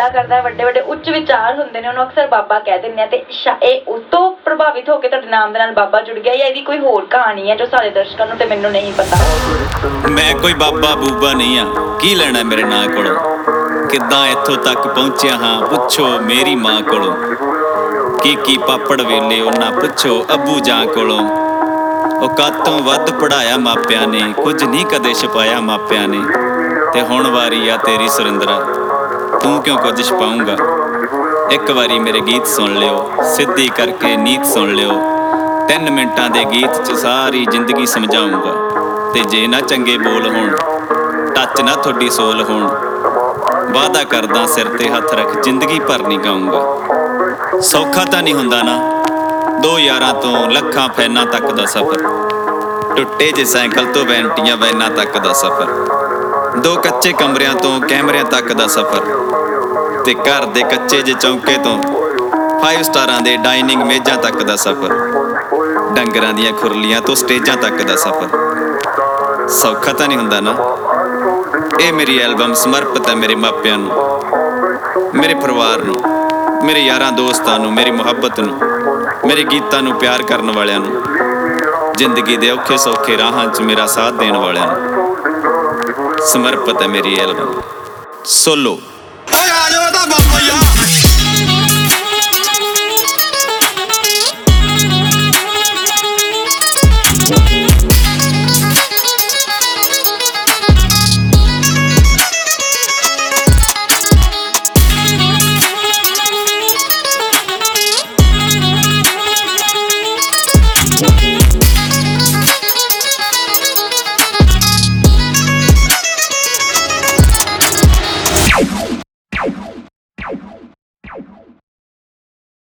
ਗੱਲਾਂ ਕਰਦਾ, ਵੱਡੇ ਵੱਡੇ ਉੱਚ ਵਿਚਾਰ ਹੁੰਦੇ ਨੇ, ਉਹਨੂੰ ਅਕਸਰ ਬਾਬਾ ਕਹਿ ਦਿੰਦੇ ਆ। ਤੇ ਇਹ ਉਸ ਤੋਂ ਪ੍ਰਭਾਵਿਤ ਹੋ ਕੇ ਤੁਹਾਡੇ ਨਾਮ ਦੇ ਨਾਲ ਬਾਬਾ ਜੁੜ ਗਿਆ, ਜਾਂ ਇਹਦੀ ਕੋਈ ਹੋਰ ਕਹਾਣੀ ਹੈ ਜੋ ਸਾਡੇ ਦਰਸ਼ਕਾਂ ਨੂੰ ਤੇ ਮੈਨੂੰ ਨਹੀਂ ਪਤਾ? ਮੈਂ ਕੋਈ ਬਾਬਾ ਬੂਬਾ ਨਹੀਂ ਆ, ਕੀ ਲੈਣਾ ਮੇਰੇ ਨਾਂ ਕੋਲੋਂ? ਕਿੱਦਾਂ ਇੱਥੋਂ ਤੱਕ ਪਹੁੰਚਿਆ ਹਾਂ, ਪੁੱਛੋ ਮੇਰੀ ਮਾਂ ਕੋਲੋਂ। ਕੀ ਪਾਪੜ ਵੇਲੇ ਉਹਨਾਂ ਪੁੱਛੋ ਅੱਬੂ ਜਾਂ ਕੋਲੋਂ। ਔਕਾਤ ਤੋਂ ਵੱਧ ਪੜ੍ਹਾਇਆ ਮਾਪਿਆਂ ਨੇ, ਕੁਝ ਨਹੀਂ ਕਦੇ ਛਪਾਇਆ ਮਾਪਿਆਂ ਨੇ। ਤੇ ਹੁਣ ਵਾਰੀ ਆ ਤੇਰੀ ਸੁਰਿੰਦਰਾ, ਤੂੰ ਕਿਉਂ ਕੁਝ ਛਪਾਊਂਗਾ? ਇੱਕ ਵਾਰੀ ਮੇਰੇ ਗੀਤ ਸੁਣ ਲਿਓ, ਸਿੱਧੀ ਕਰਕੇ ਨੀਤ ਸੁਣ ਲਿਓ। 3 ਮਿੰਟਾਂ ਦੇ ਗੀਤ 'ਚ ਸਾਰੀ ਜ਼ਿੰਦਗੀ ਸਮਝਾਊਂਗਾ। ਤੇ ਜੇ ਨਾ ਚੰਗੇ ਬੋਲ ਹੋਣ, ਟੱਚ ਨਾ ਤੁਹਾਡੀ ਸੋਲ ਹੋਣ, ਵਾਅਦਾ ਕਰਦਾ ਸਿਰ ਤੇ ਹੱਥ ਰੱਖ ਜ਼ਿੰਦਗੀ ਭਰ ਨਹੀਂ ਗਾਊਂਗਾ। ਸੌਖਾ ਤਾਂ ਨਹੀਂ ਹੁੰਦਾ ਨਾ 2 ਯਾਰਾਂ ਤੋਂ ਲੱਖਾਂ ਫੈਨਾਂ ਤੱਕ ਦਾ ਸਫ਼ਰ, ਟੁੱਟੇ ਜੇ ਸਾਈਕਲ ਤੋਂ ਵੈਂਟੀਆਂ ਵੈਨਾਂ ਤੱਕ ਦਾ ਸਫ਼ਰ, 2 ਕੱਚੇ ਕਮਰਿਆਂ ਤੋਂ ਕੈਮਰਿਆਂ ਤੱਕ ਦਾ ਸਫ਼ਰ, ਤੇ ਘਰ ਦੇ ਕੱਚੇ ਜੇ ਚੌਂਕੇ ਤੋਂ 5 ਸਟਾਰਾਂ ਦੇ ਡਾਈਨਿੰਗ ਮੇਜ਼ਾਂ ਤੱਕ ਦਾ ਸਫ਼ਰ, ਡੰਗਰਾਂ ਦੀਆਂ ਖੁਰਲੀਆਂ ਤੋਂ ਸਟੇਜਾਂ ਤੱਕ ਦਾ ਸਫ਼ਰ। ਸੌਖਾ ਤਾਂ ਨਹੀਂ ਹੁੰਦਾ ਨਾ। ਇਹ ਮੇਰੀ ਐਲਬਮ ਸਮਰਪਿਤ ਹੈ ਮੇਰੇ ਮਾਪਿਆਂ ਨੂੰ, ਮੇਰੇ ਪਰਿਵਾਰ ਨੂੰ, ਮੇਰੇ ਯਾਰਾਂ ਦੋਸਤਾਂ ਨੂੰ, ਮੇਰੀ ਮੁਹੱਬਤ ਨੂੰ, ਮੇਰੇ ਗੀਤਾਂ ਨੂੰ ਪਿਆਰ ਕਰਨ ਵਾਲਿਆਂ ਨੂੰ, ਜ਼ਿੰਦਗੀ ਦੇ ਔਖੇ ਸੌਖੇ ਰਾਹਾਂ 'ਚ ਮੇਰਾ ਸਾਥ ਦੇਣ ਵਾਲਿਆਂ ਨੂੰ। ਸਮਰਪਿਤ ਹੈ ਮੇਰੀ ਐਲਬਮ। ਸੋਲੋ।